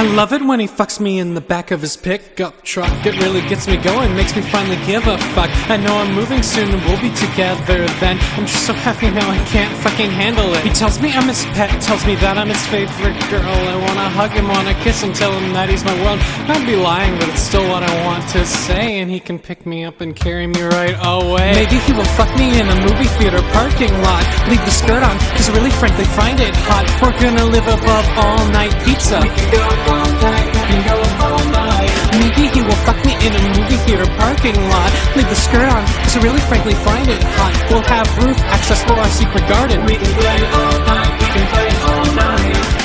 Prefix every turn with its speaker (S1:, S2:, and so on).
S1: I love it when he fucks me in the back of his pickup truck. It really gets me going, makes me finally give a fuck. I know I'm moving soon and we'll be together then. I'm just so happy now I can't fucking handle it. He tells me I'm his pet, tells me that I'm his favorite girl. I wanna hug him, wanna kiss him, tell him that he's my world. I'd be lying, but it's still what I want to say. And he can pick me up and carry me right away. Maybe he will fuck me in a movie theater parking lot. Leave the skirt on, cause I really frankly find it hot. We're gonna live above all night pizza. We can go all night, we can go all night. Maybe he will fuck me in a movie theater parking lot. Leave the skirt on, cause I really frankly find it hot. We'll have roof access for our secret garden. We can play all night.